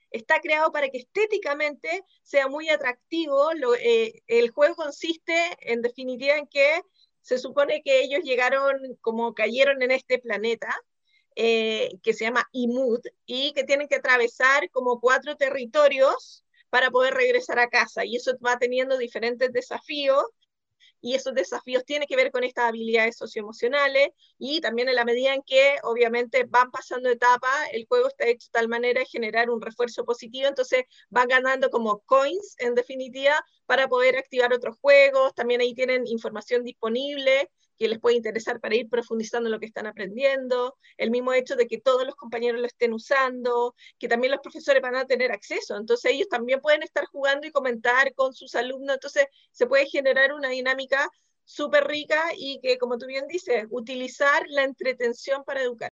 está creado para que estéticamente sea muy atractivo. El juego consiste, en definitiva, en que se supone que ellos llegaron, como cayeron en este planeta, que se llama Imud, y que tienen que atravesar como 4 territorios para poder regresar a casa. Y eso va teniendo diferentes desafíos, y esos desafíos tienen que ver con estas habilidades socioemocionales, y también en la medida en que obviamente van pasando etapas, el juego está hecho de tal manera de generar un refuerzo positivo, entonces van ganando como coins, en definitiva, para poder activar otros juegos. También ahí tienen información disponible que les puede interesar para ir profundizando en lo que están aprendiendo, el mismo hecho de que todos los compañeros lo estén usando, que también los profesores van a tener acceso, entonces ellos también pueden estar jugando y comentar con sus alumnos, entonces se puede generar una dinámica súper rica y que, como tú bien dices, utilizar la entretención para educar.